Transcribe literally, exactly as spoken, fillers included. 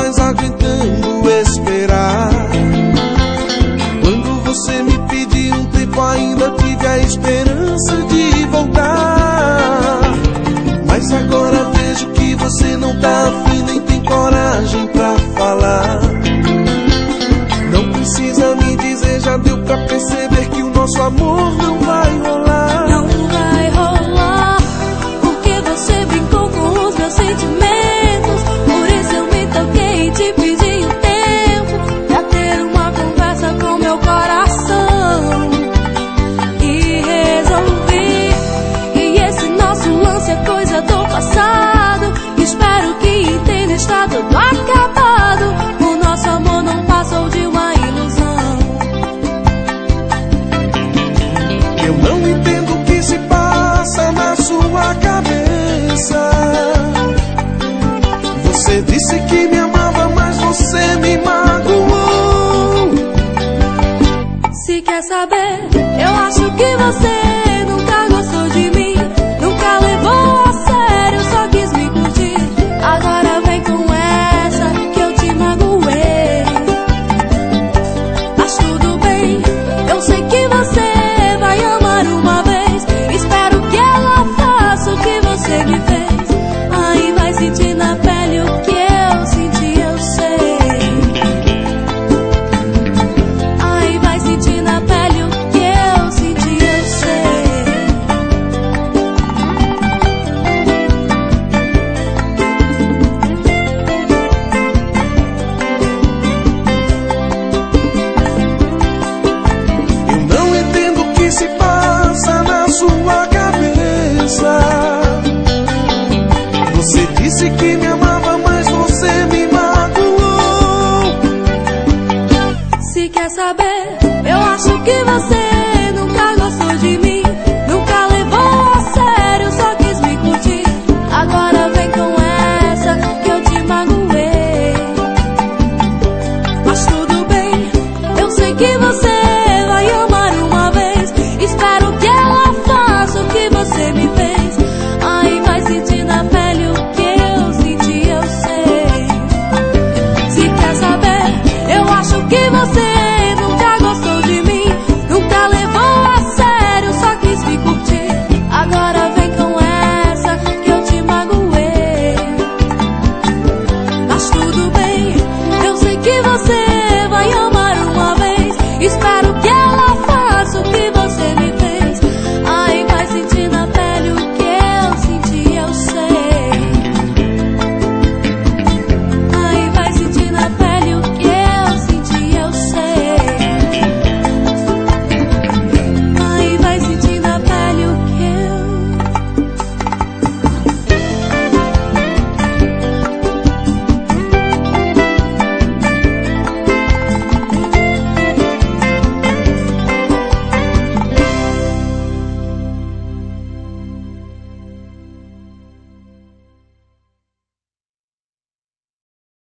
mas aguentando esperar. Quando você me pediu um tempo, ainda tive a esperança de voltar. Mas agora vejo que você não tá afim, nem tem coragem pra falar. Não precisa me dizer, já deu pra perceber que o nosso amor não vai rolar. Não vai rolar, porque você brincou com os meus sentimentos. Por isso eu me toquei e te pedi um tempo pra ter uma conversa com meu coração. E resolvi, e esse nosso lance é coisa do passado. Espero que entenda, está tudo acabado. O nosso amor não passou de uma ilusão. Eu não entendo o que se passa na sua cabeça. Você disse que me amava, mas você me magoou. Se quer saber, eu acho que você nunca gostou de mim, nunca levou a sério, só quis me curtir. Agora vem com essa que eu te magoei. Mas tudo bem, eu sei que você vai amar uma vez. Espero que ela faça o que você me fez. Aí vai sentir na pele o que eu senti, eu sei. Aí vai sentir na pele o que eu senti, eu sei. Eu não entendo o que se passa na sua cabeça. Você disse que me amava, mas você me magoou. Se quer saber, eu acho que você